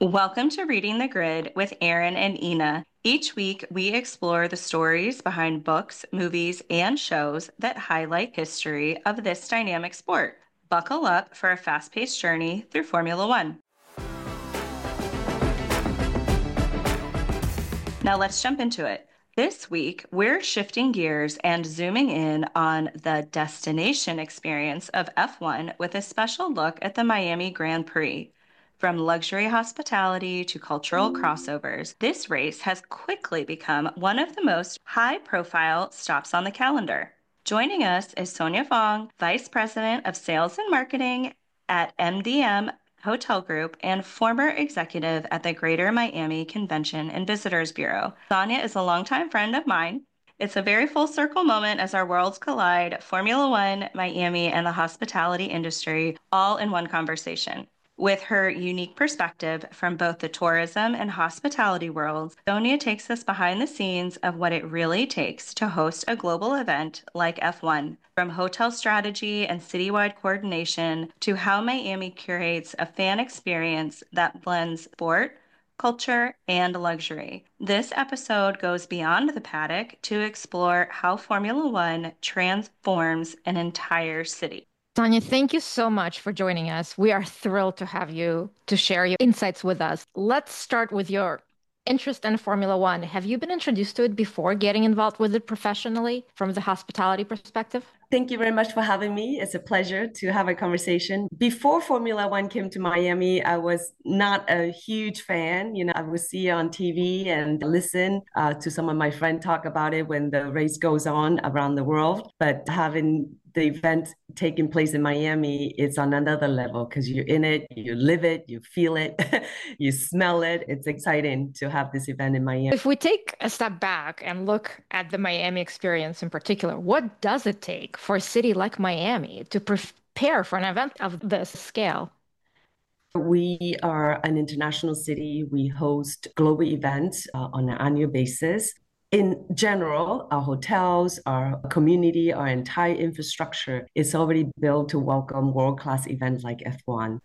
Welcome to Reading the Grid with Aaron and Ina. Each week, we explore the stories behind books, movies, and shows that highlight history of this dynamic sport. Buckle up for a fast-paced journey through Formula One. Now let's jump into it. This week, we're shifting gears and zooming in on the destination experience of F1 with a special look at the Miami Grand Prix. From luxury hospitality to cultural crossovers, this race has quickly become one of the most high-profile stops on the calendar. Joining us is Sonia Fong, Vice President of Sales and Marketing at MDM Hotel Group and former executive at the Greater Miami Convention and Visitors Bureau. Sonia is a longtime friend of mine. It's a very full circle moment as our worlds collide, Formula One, Miami, and the hospitality industry all in one conversation. With her unique perspective from both the tourism and hospitality worlds, Sonia takes us behind the scenes of what it really takes to host a global event like F1, from hotel strategy and citywide coordination to how Miami curates a fan experience that blends sport, culture, and luxury. This episode goes beyond the paddock to explore how Formula One transforms an entire city. Sonia, thank you so much for joining us. We are thrilled to have you to share your insights with us. Let's start with your interest in Formula One. Have you been introduced to it before getting involved with it professionally from the hospitality perspective? Thank you very much for having me. It's a pleasure to have a conversation. Before Formula One came to Miami, I was not a huge fan. I would see it on TV and listen to some of my friends talk about it when the race goes on around the world. But having the event taking place in Miami, it's on another level because you're in it, you live it, you feel it, you smell it. It's exciting to have this event in Miami. If we take a step back and look at the Miami experience in particular, what does it take for a city like Miami to prepare for an event of this scale? We are an international city. We host global events on an annual basis. In general, our hotels, our community, our entire infrastructure is already built to welcome world-class events like F1.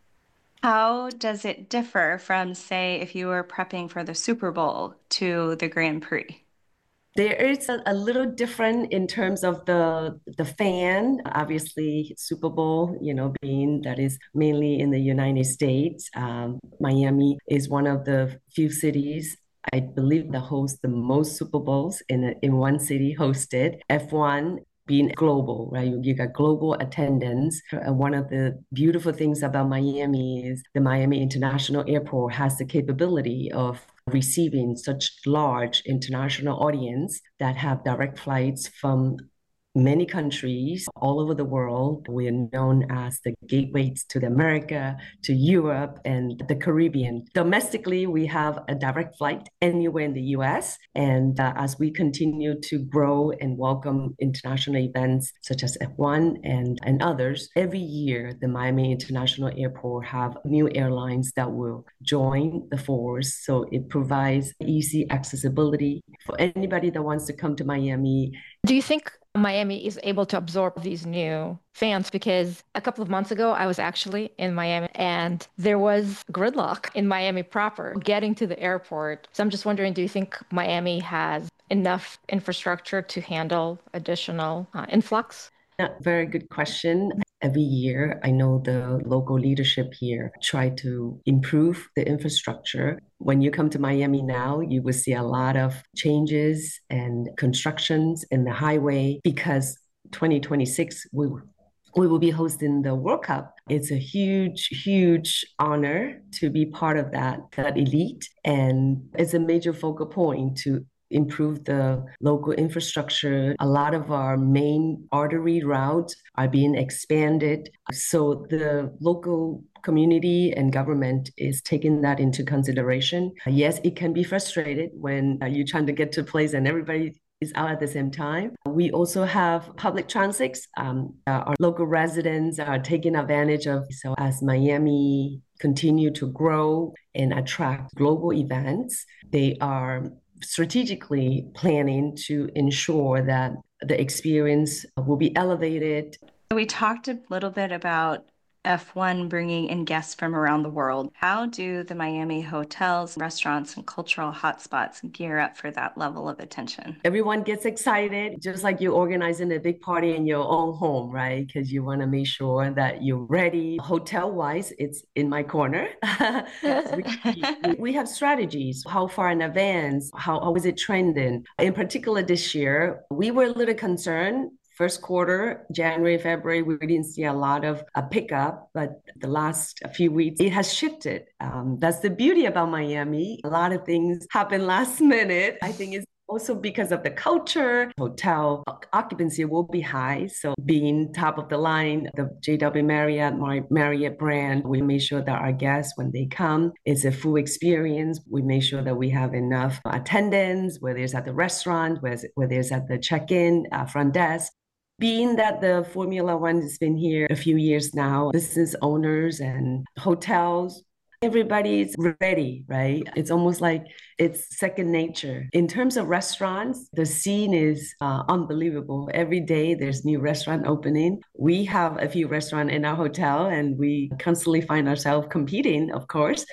How does it differ from, say, if you were prepping for the Super Bowl to the Grand Prix? There is a little different in terms of the fan. Obviously, Super Bowl, being that is mainly in the United States. Miami is one of the few cities, I believe, that hosts the most Super Bowls in one city hosted. F1 being global, right? You got global attendance. One of the beautiful things about Miami is the Miami International Airport has the capability of receiving such large international audience that have direct flights from many countries all over the world. We are known as the gateways to the America, to Europe, and the Caribbean. Domestically, we have a direct flight anywhere in the US. And as we continue to grow and welcome international events such as F1 and others, every year the Miami International Airport have new airlines that will join the force. So it provides easy accessibility for anybody that wants to come to Miami. Do you think Miami is able to absorb these new fans? Because a couple of months ago, I was actually in Miami and there was gridlock in Miami proper getting to the airport. So I'm just wondering, do you think Miami has enough infrastructure to handle additional influx? Very good question. Every year, I know the local leadership here try to improve the infrastructure. When you come to Miami now, you will see a lot of changes and constructions in the highway because 2026 we will be hosting the World Cup. It's a huge, huge honor to be part of that elite. And it's a major focal point to improve the local infrastructure. A lot of our main artery routes are being expanded. So the local community and government is taking that into consideration. Yes, it can be frustrated when you're trying to get to a place and everybody is out at the same time. We also have public transits. Our local residents are taking advantage of. So as Miami continue to grow and attract global events, they are strategically planning to ensure that the experience will be elevated. We talked a little bit about F1 bringing in guests from around the world. How do the Miami hotels, restaurants, and cultural hotspots gear up for that level of attention? Everyone gets excited, just like you're organizing a big party in your own home, right? Because you want to make sure that you're ready. Hotel wise, it's in my corner. We have strategies. How far in advance? How is it trending? In particular, this year, we were a little concerned. First quarter, January, February, we didn't see a lot of a pickup, but the last few weeks, it has shifted. That's the beauty about Miami. A lot of things happen last minute. I think it's also because of the culture. Hotel occupancy will be high. So being top of the line, the JW Marriott, Marriott brand, we make sure that our guests, when they come, it's a full experience. We make sure that we have enough attendance, whether it's at the restaurant, whether it's at the check-in, front desk. Being that the Formula One has been here a few years now, business owners and hotels, everybody's ready, right? It's almost like it's second nature. In terms of restaurants, the scene is unbelievable. Every day there's new restaurant opening. We have a few restaurants in our hotel and we constantly find ourselves competing, of course.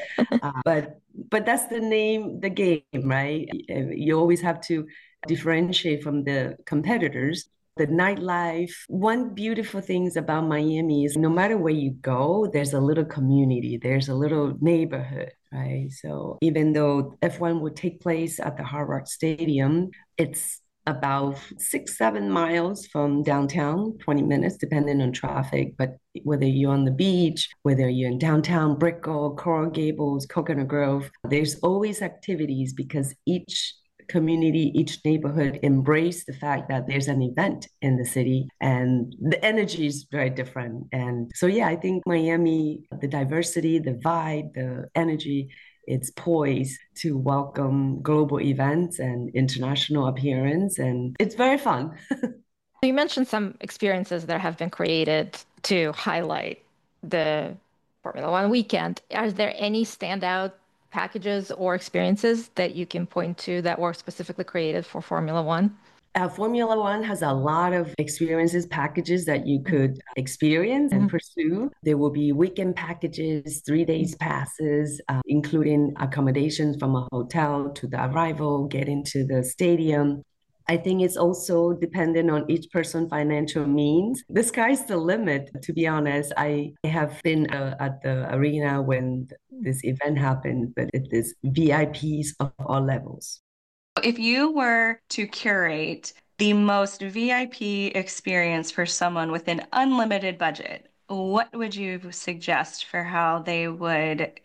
But that's the game, right? You always have to differentiate from the competitors. The nightlife. One beautiful thing about Miami is no matter where you go, there's a little community, there's a little neighborhood, right? So even though F1 would take place at the Hard Rock Stadium, it's about 6-7 miles from downtown, 20 minutes, depending on traffic. But whether you're on the beach, whether you're in downtown Brickell, Coral Gables, Coconut Grove, there's always activities because each community, each neighborhood embrace the fact that there's an event in the city and the energy is very different. And so, yeah, I think Miami, the diversity, the vibe, the energy, it's poised to welcome global events and international appearance. And it's very fun. You mentioned some experiences that have been created to highlight the Formula One weekend. Are there any standout packages or experiences that you can point to that were specifically created for Formula One? Formula One has a lot of experiences, packages that you could experience and pursue. There will be weekend packages, 3 days passes, including accommodations from a hotel to the arrival, getting to the stadium. I think it's also dependent on each person's financial means. The sky's the limit, to be honest. I have been at the arena when this event happened, but it is VIPs of all levels. If you were to curate the most VIP experience for someone with an unlimited budget, what would you suggest for how they would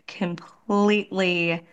completely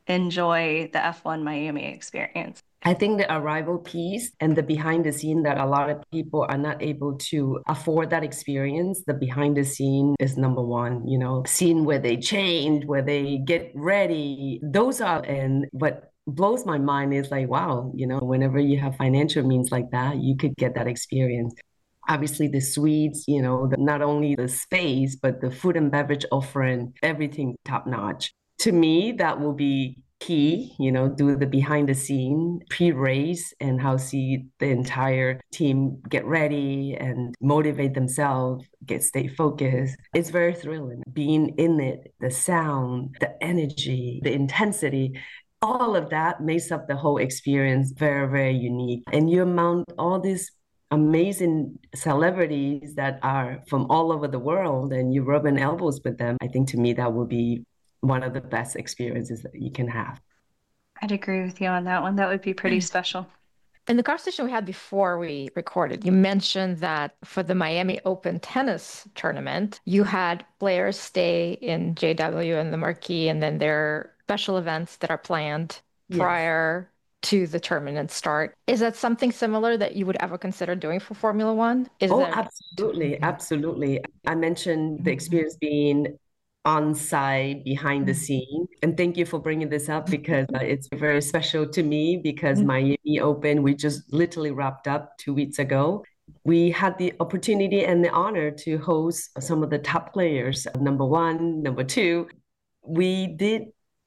enjoy the F1 Miami experience? I think the arrival piece and the behind the scene that a lot of people are not able to afford that experience. The behind the scene is number one, scene where they change, where they get ready. Those are, and what blows my mind is like, wow, whenever you have financial means like that, you could get that experience. Obviously, the suites, not only the space, but the food and beverage offering, everything top notch. To me, that will be key, do the behind the scene pre-race and how see the entire team get ready and motivate themselves, stay focused. It's very thrilling. Being in it, the sound, the energy, the intensity, all of that makes up the whole experience very, very unique. And you mount all these amazing celebrities that are from all over the world and you rubbing elbows with them. I think to me that would be one of the best experiences that you can have. I'd agree with you on that one. That would be pretty special. In the conversation we had before we recorded, you mentioned that for the Miami Open tennis tournament, you had players stay in JW and the Marquee, and then there are special events that are planned prior to the tournament start. Is that something similar that you would ever consider doing for Formula One? Absolutely. Absolutely. I mentioned the experience being on site, behind the scene. And thank you for bringing this up because it's very special to me because Miami Open, we just literally wrapped up 2 weeks ago. We had the opportunity and the honor to host some of the top players, number one, number two. We did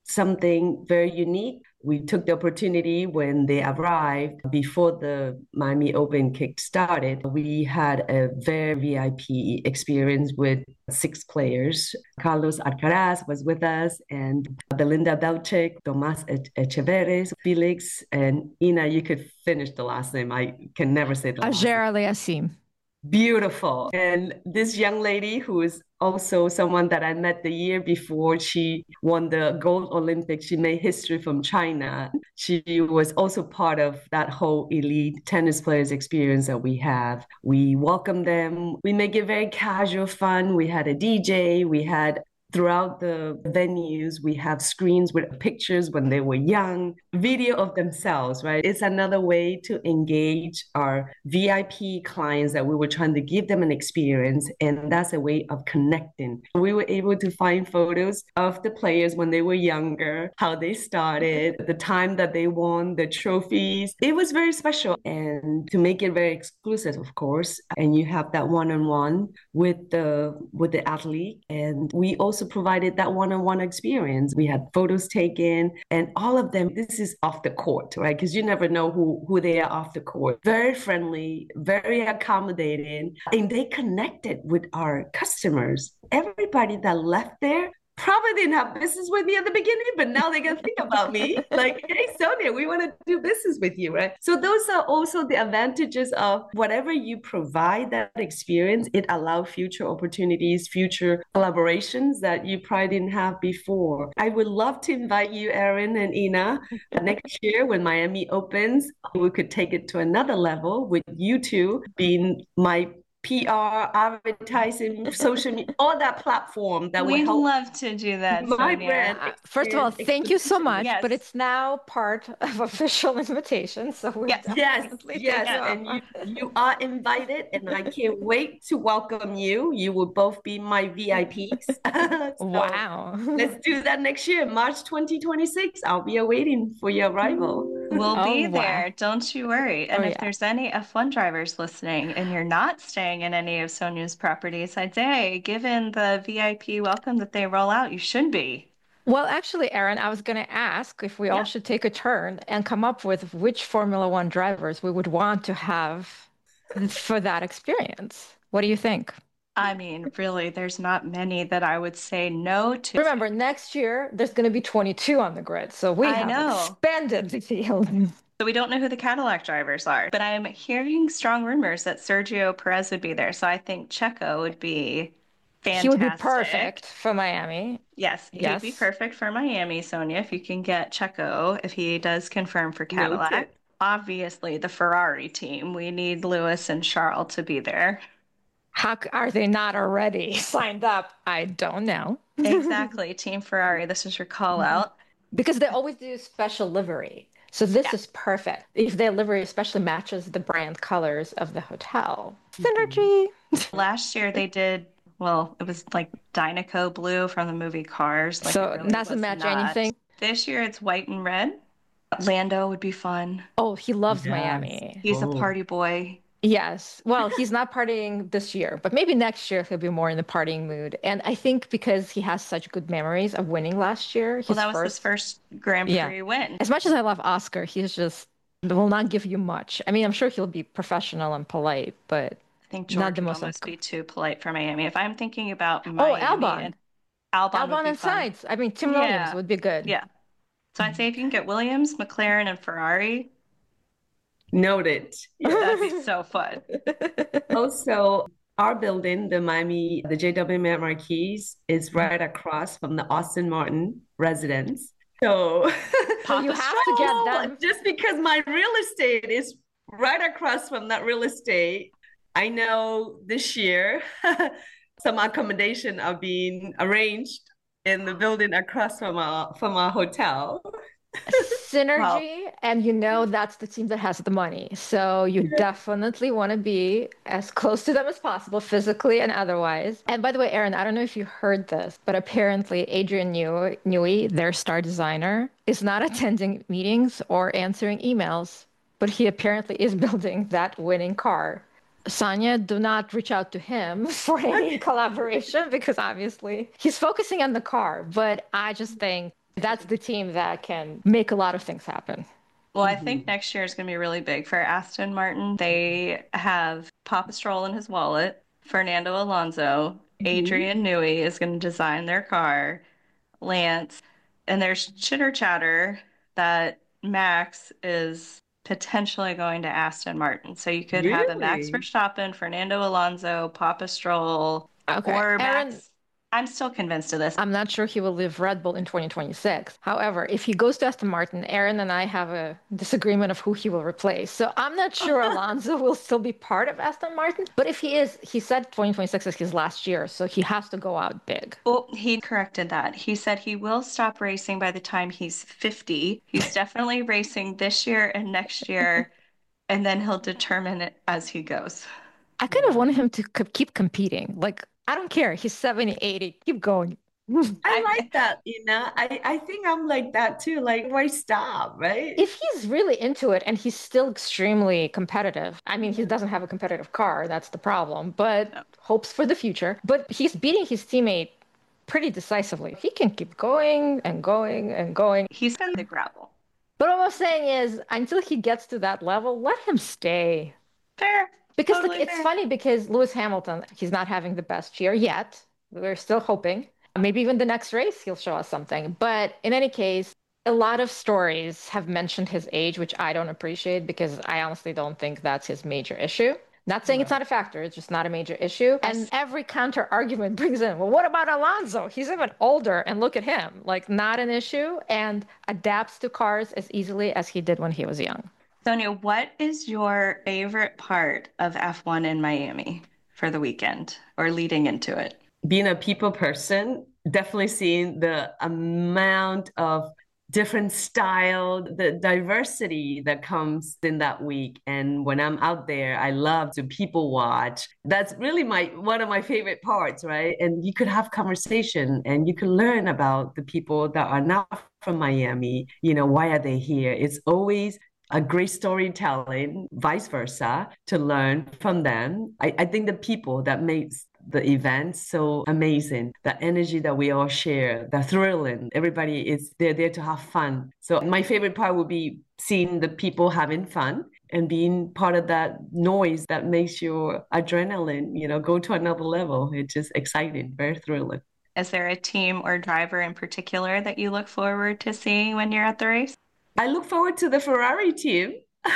something very unique. We took the opportunity when they arrived before the Miami Open kick started. We had a very VIP experience with 6 players. Carlos Alcaraz was with us, and Belinda Bencic, Tomas Echeverri, Felix, and Ina. You could finish the last name. I can never say the last name. Auger-Aliassime. Beautiful. And this young lady, who is also someone that I met the year before she won the gold Olympics, she made history from China. She was also part of that whole elite tennis players experience that we have. We welcome them. We make it very casual, fun. We had a DJ. We had throughout the venues, we have screens with pictures when they were young, video of themselves, right? It's another way to engage our VIP clients that we were trying to give them an experience. And that's a way of connecting. We were able to find photos of the players when they were younger, how they started, the time that they won, the trophies. It was very special. And to make it very exclusive, of course, and you have that one-on-one with the athlete. And we also provided that one-on-one experience. We had photos taken, and all of them, this is off the court, right? Because you never know who they are off the court. Very friendly, very accommodating, and they connected with our customers. Everybody that left there probably didn't have business with me at the beginning, but now they can think about me like, hey, Sonia, we want to do business with you, right? So those are also the advantages of whatever you provide that experience. It allows future opportunities, future collaborations that you probably didn't have before. I would love to invite you, Erin and Ina, next year when Miami opens, we could take it to another level with you two being my PR, advertising, social media, all that platform that will We'd help love to do that, my Sonia. brand. First of all, thank you so much, Yes. but it's now part of official invitation. So we Yes. definitely Yes, take it and on. you are invited, and I can't wait to welcome you. You will both be my VIPs. So Wow. let's do that next year, March 2026. I'll be awaiting for your arrival. We'll be Oh, wow. there. Don't you worry. And Oh, if yeah. there's any F1 drivers listening and you're not staying in any of Sonia's properties, I'd say, given the VIP welcome that they roll out, you should be. Well, actually, Erin, I was going to ask if we all Yeah. should take a turn and come up with which Formula One drivers we would want to have for that experience. What do you think? I mean, really, there's not many that I would say no to. Remember, next year there's going to be 22 on the grid, so we I have know. expanded the field. So we don't know who the Cadillac drivers are, but I'm hearing strong rumors that Sergio Perez would be there. So I think Checo would be He would be fantastic. perfect for Miami. Yes, he would be Yes. perfect for Miami, Sonia, if you can get Checo, if he does confirm for Cadillac. Noted. Obviously, the Ferrari team, we need Lewis and Charles to be there. How are they not already signed up? I don't know. Exactly, Team Ferrari, this is your call out. Because they always do special livery. So this is perfect. If their livery especially matches the brand colors of the hotel. Synergy. Last year they did, well, it was like Dynaco blue from the movie Cars. Like So it it really doesn't was match not. anything. This year it's white and red. Lando would be fun. Oh, he loves Yes. Miami. He's a Oh. party boy. Yes. Well, he's not partying this year, but maybe next year he'll be more in the partying mood. And I think because he has such good memories of winning last year, Well, that was his first Grand Yeah. Prix win. As much as I love Oscar, he's just will not give you much. I mean, I'm sure he'll be professional and polite, but I think not George the would most almost be too polite for Miami. If I'm thinking about Miami, Albon. and Albon would Albon be and fun. Sainz. I mean, Tim Yeah. Williams would be good. Yeah. So I'd say if you can get Williams, McLaren, and Ferrari, Noted. that'd be so fun. Also, our building, the JW Marquis, is right across from the Austin Martin residence. So So you have to get them. just because my real estate is right across from that real estate, I know this year some accommodation are being arranged in the building across from our hotel. Synergy, and you know that's the team that has the money. So you definitely want to be as close to them as possible, physically and otherwise. And by the way, Erin, I don't know if you heard this, but apparently Adrian Newey, their star designer, is not attending meetings or answering emails, but he apparently is building that winning car. Sonia, do not reach out to him for any collaboration because obviously he's focusing on the car. But I just think That's the team that can make a lot of things happen. Well, I think Mhm. next year is going to be really big for Aston Martin. They have Papa Stroll in his wallet, Fernando Alonso, Mhm. Adrian Newey is going to design their car, Lance, and there's chitter chatter that Max is potentially going to Aston Martin. So you could have a Max Really? Verstappen, Fernando Alonso, Papa Stroll, Okay. or Aaron, Max. I'm still convinced of this. I'm not sure he will leave Red Bull in 2026. However, if he goes to Aston Martin, Aaron and I have a disagreement of who he will replace. So I'm not sure Alonso will still be part of Aston Martin. But if he is, he said 2026 is his last year, so he has to go out big. Well, he corrected that. He said he will stop racing by the time he's 50. He's definitely racing this year and next year, and then he'll determine it as he goes. I kind of Yeah. want him to keep competing. Like, I don't care. He's 70, 80. Keep going. I like I that, I think I'm like that too. Like, why stop, right? If he's really into it and he's still extremely competitive, I mean, he Yeah. doesn't have a competitive car, that's the problem, but no. hopes for the future. But he's beating his teammate pretty decisively. He can keep going and going and going. He's in the gravel. But what I'm saying is, until he gets to that level, let him stay. Fair. Because like Totally it's fair. funny because Lewis Hamilton, he's not having the best year yet. We're still hoping. Maybe even the next race he'll show us something. But in any case, a lot of stories have mentioned his age, which I don't appreciate because I honestly don't think that's his major issue. Not saying it's Right. not a factor, it's just not a major issue. And Yes. every counter argument brings in, well, what about Alonso? He's even older, and look at him. Like, not an issue and adapts to cars as easily as he did when he was young. Sonia, what is your favorite part of F1 in Miami for the weekend or leading into it? Being a people person, definitely seeing the amount of different style, the diversity that comes in that week. And when I'm out there, I love to people watch. That's really my one of my favorite parts, right? And you could have conversation and you can learn about the people that are not from Miami. Why are they here? It's always a great storytelling, vice versa, to learn from them. I think the people that makes the event so amazing, the energy that we all share, the thrilling, everybody is there to have fun. So my favorite part would be seeing the people having fun and being part of that noise that makes your adrenaline, go to another level. It's just exciting, very thrilling. Is there a team or driver in particular that you look forward to seeing when you're at the race? I look forward to the Ferrari team.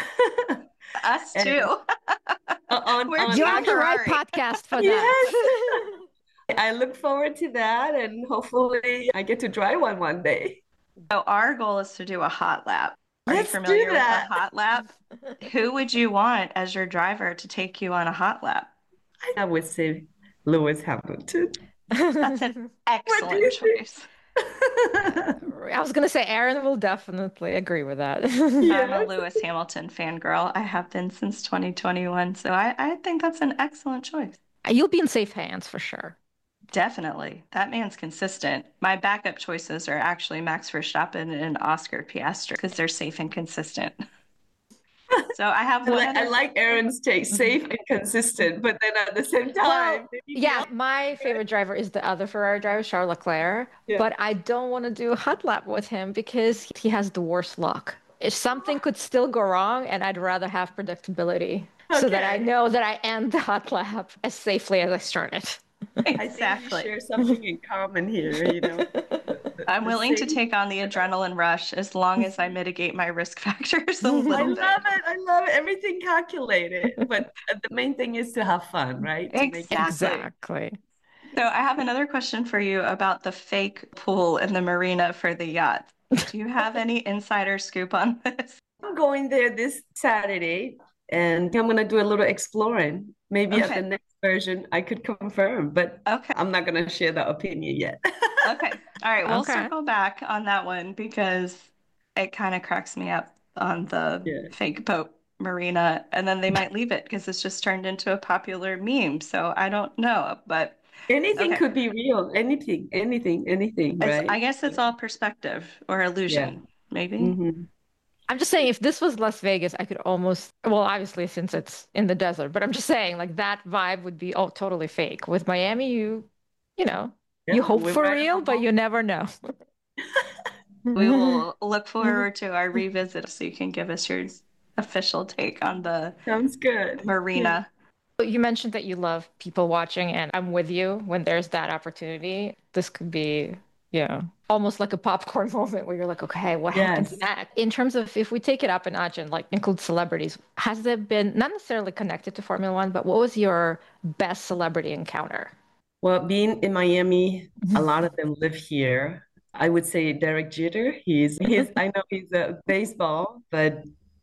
Us And too. We're on You're Team on the right Ferrari. podcast for yes. that. I look forward to that and hopefully I get to drive one day. So our goal is to do a hot lap. Are you Let's do familiar with a that. hot lap? Who would you want as your driver to take you on a hot lap? I would say Lewis Hamilton. That's an What do excellent you think? choice. I was going to say Aaron will definitely agree with that. I'm a Yes. Lewis Hamilton fangirl. I have been since 2021. So I think that's an excellent choice. You'll be in safe hands for sure. Definitely. That man's consistent. My backup choices are actually Max Verstappen and Oscar Piastri because they're safe and consistent. So I have I one like, I other. like Aaron's take, safe and consistent, but then at the same Well, time, maybe yeah, my favorite driver is the other Ferrari driver, Charles Leclerc, yeah. but I don't want to do a hot lap with him because he has the worst luck. If something could still go wrong, and I'd rather have predictability so that I Okay. know that I end the hot lap as safely as I started. I think we Exactly. share something in common here. I'm The willing to same. take on the adrenaline rush as long as I mitigate my risk factors a I little love bit. it. I love it. Everything calculated. But the main thing is to have fun, right? To make it Exactly. Exactly. So I have another question for you about the fake pool in the marina for the yacht. Do you have any insider scoop on this? I'm going there this Saturday and I'm going to do a little exploring. Maybe at the Okay. next version, I could confirm, but Okay. I'm not going to share that opinion yet. Okay. All right. We'll Okay. circle back on that one because it kind of cracks me up on the Yeah. fake boat marina. And then they might leave it because it's just turned into a popular meme. So I don't know. But Anything okay. could be real. Anything, right? I guess it's all perspective or Yeah. illusion, maybe. Hmm. I'm just saying, if this was Las Vegas, I could almost, well, obviously, since it's in the desert, but I'm just saying, like, that vibe would be oh, totally fake. With Miami, you know, you Yeah, hope we're for right on real, the but ball. you never know. We will look forward to our revisit so you can give us your official take on the Sounds good. Yeah. marina. You mentioned that you love people watching, and I'm with you when there's that opportunity. This could be, almost like a popcorn moment where you're like, okay, what happens Yes. next? In terms of if we take it up a notch and like include celebrities, has there been not necessarily connected to Formula One, but what was your best celebrity encounter? Well, being in Miami, a lot of them live here. I would say Derek Jeter. He's I know he's a baseball, but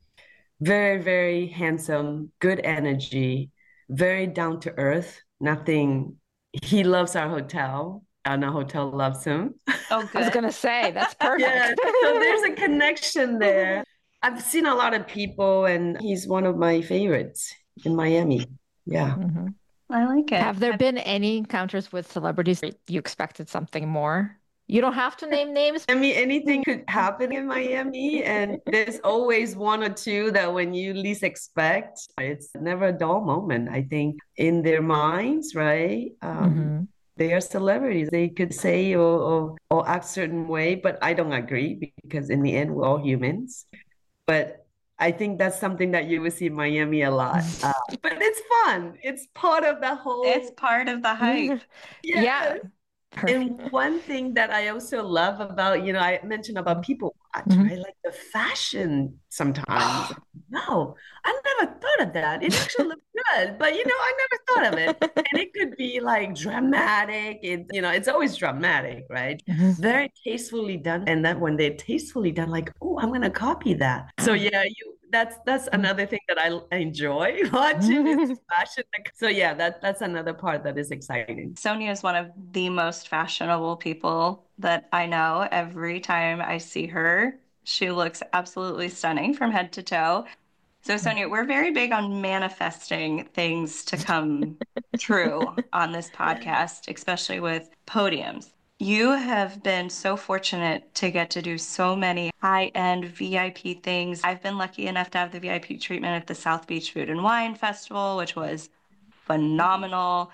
very, very handsome, good energy, very down to earth. Nothing. He loves our hotel, and our hotel loves him. Oh, I was good. gonna say that's Yeah, perfect. so there's a connection there. I've seen a lot of people, and he's one of my favorites in Miami. Yeah. Mhm. I like it. Have there been any encounters with celebrities that you expected something more? You don't have to name names. I mean, anything could happen in Miami, and there's always one or two that when you least expect, it's never a dull moment. I think in their minds, right? Mhm. They are celebrities. They could say or act certain way, but I don't agree because in the end, we're all humans. But I think that's something that you will see in Miami a lot. But it's fun. It's part of the It's whole, part of the hype. Yeah. yeah. And Perfect. one thing that I also love about, I mentioned about people watch, Mhm. right? Like the fashion sometimes. Wow, I never thought of that. It actually looks good, but I never thought of it. And it could be like dramatic. It's always dramatic, right? Mhm. Very tastefully done. And that when they're tastefully done, like, oh, I'm gonna copy that. So yeah, that's another thing that I enjoy watching is the fashion. So yeah, that's another part that is exciting. Sonia is one of the most fashionable people that I know. Every time I see her, she looks absolutely stunning from head to toe. So, Sonia, we're very big on manifesting things to come true on this podcast, especially with podiums. You have been so fortunate to get to do so many high-end VIP things. I've been lucky enough to have the VIP treatment at the South Beach Food and Wine Festival, which was phenomenal.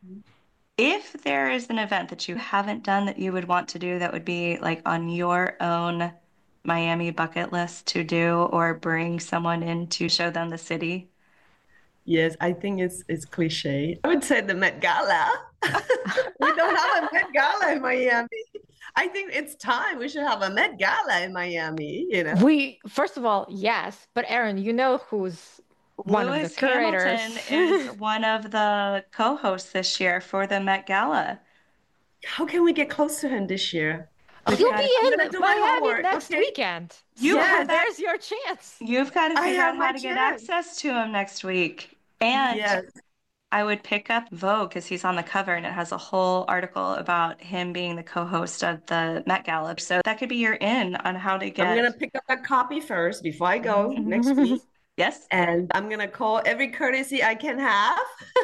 If there is an event that you haven't done that you would want to do that would be like on your own Miami bucket list to do or bring someone in to show them the city. Yes, I think it's cliche. I would say the Met Gala. We don't have a Met Gala in Miami. I think it's time we should have a Met Gala in Miami. First of all, yes, but Aaron, you know who's one of the Lewis Hamilton curators. is one of the co-hosts this year for the Met Gala. How can we get close to him this year? We've He'll got be to, I'm in gonna do my Miami homework, next okay? weekend. you So Yes, there's your chance. you've got to I figure out have how my to get chance. access to him next week. And Yes. I would pick up Vogue because he's on the cover and it has a whole article about him being the co-host of the Met Gala. So that could be your in on how to I'm get. gonna pick up a copy first before I go next Mhm. week. Yes. And I'm gonna call every courtesy I can have.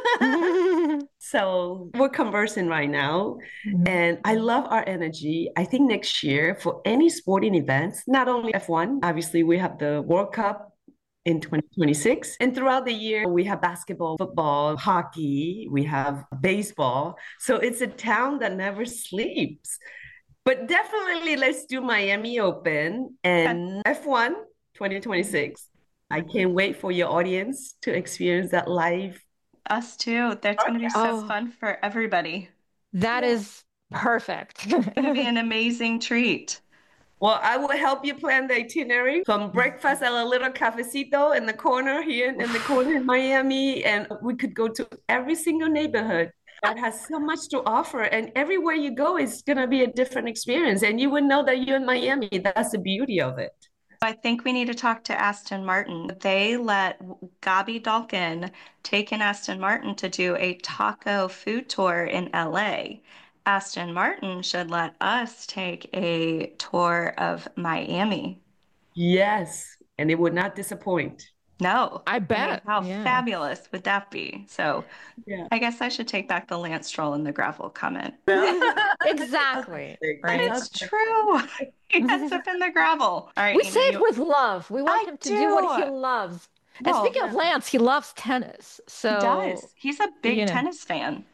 So we're conversing right now. And I love our energy. I think next year for any sporting events, not only F1, obviously we have the World Cup in 2026. And throughout the year, we have basketball, football, hockey, we have baseball. So it's a town that never sleeps. But definitely let's do Miami Open Okay. and F1 2026. I can't wait for your audience to experience that live Us too. That's going to be broadcast. so Oh, fun for everybody. that Yeah. is perfect. It's going to be an amazing treat. Well, I will help you plan the itinerary from breakfast at a little cafecito in the corner here in the corner in Miami. And we could go to every single neighborhood that has so much to offer. And everywhere you go is going to be a different experience. And you would know that you're in Miami. That's the beauty of it. I think we need to talk to Aston Martin. They let Gabi Dalkin take in Aston Martin to do a taco food tour in LA. Aston Martin should let us take a tour of Miami. Yes. And it would not disappoint. No, I I mean, bet. how Yeah. fabulous would that be? So Yeah. I guess I should take back the Lance Stroll and the gravel comment. Exactly. But Right. it's true. He ends up in the gravel. All right, We Ina, say it with love. We want I him to do what he do. loves. And Well, speaking of Lance, he loves tennis. he So, does. He's a big you know, tennis fan.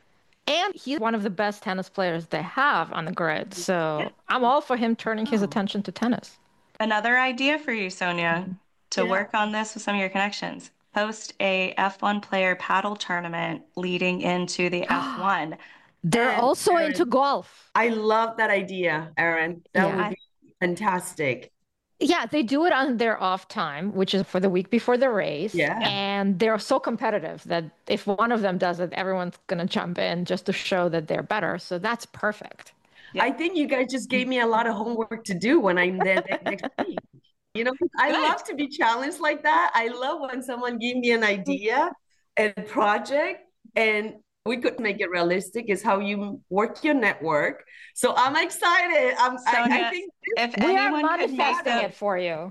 And he's one of the best tennis players they have on the grid. So I'm all for him turning his attention to tennis. Another idea for you, Sonia, to Yeah. work on this with some of your connections. Host a F1 player paddle tournament leading into the F1. They're And also Erin, into golf. I love that idea, Erin. That Yeah. would be fantastic. Yeah, they do it on their off time, which is for the week before the race. Yeah. And they're so competitive that if one of them does it, everyone's going to jump in just to show that they're better. So that's perfect. Yeah. I think you guys just gave me a lot of homework to do when I'm there next week. You know, I Good. love to be challenged like that. I love when someone give me an idea and project and we could make it realistic is how you work your network. So I'm excited. Sonia, I think if We are anyone could make manifesting the it for you.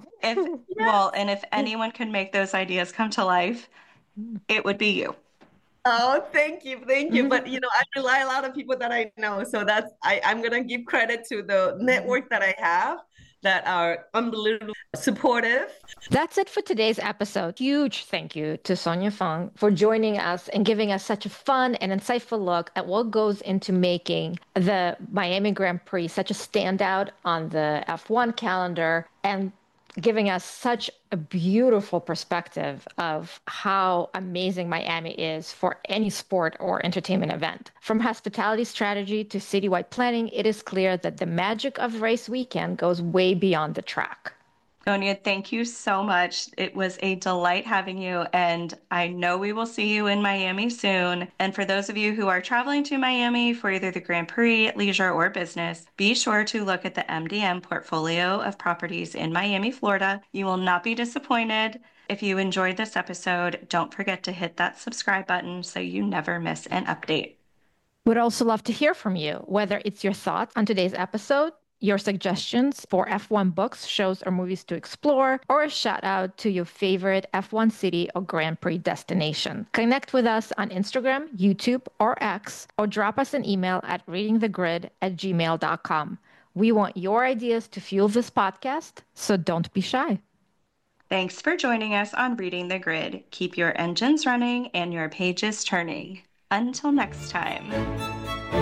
if anyone could make those ideas come to life, it would be you. oh, thank you, thank you. But you know, I rely a lot of people that I know, so I'm gonna give credit to the network that I have that are unbelievably supportive. That's it for today's episode. Huge thank you to Sonia Fong for joining us and giving us such a fun and insightful look at what goes into making the Miami Grand Prix such a standout on the F1 calendar and giving us such a beautiful perspective of how amazing Miami is for any sport or entertainment event. From hospitality strategy to citywide planning, it is clear that the magic of race weekend goes way beyond the track. Sonia, thank you so much. It was a delight having you, and I know we will see you in Miami soon. And for those of you who are traveling to Miami for either the Grand Prix, leisure, or business, be sure to look at the MDM portfolio of properties in Miami, Florida. You will not be disappointed. If you enjoyed this episode, don't forget to hit that subscribe button so you never miss an update. Would also love to hear from you, whether it's your thoughts on today's episode, your suggestions for F1 books, shows, or movies to explore, or a shout out to your favorite F1 city or Grand Prix destination. Connect with us on Instagram, YouTube, or X, or drop us an email at readingthegrid@gmail.com. We want your ideas to fuel this podcast, so don't be shy. Thanks for joining us on Reading the Grid. Keep your engines running and your pages turning. Until next time.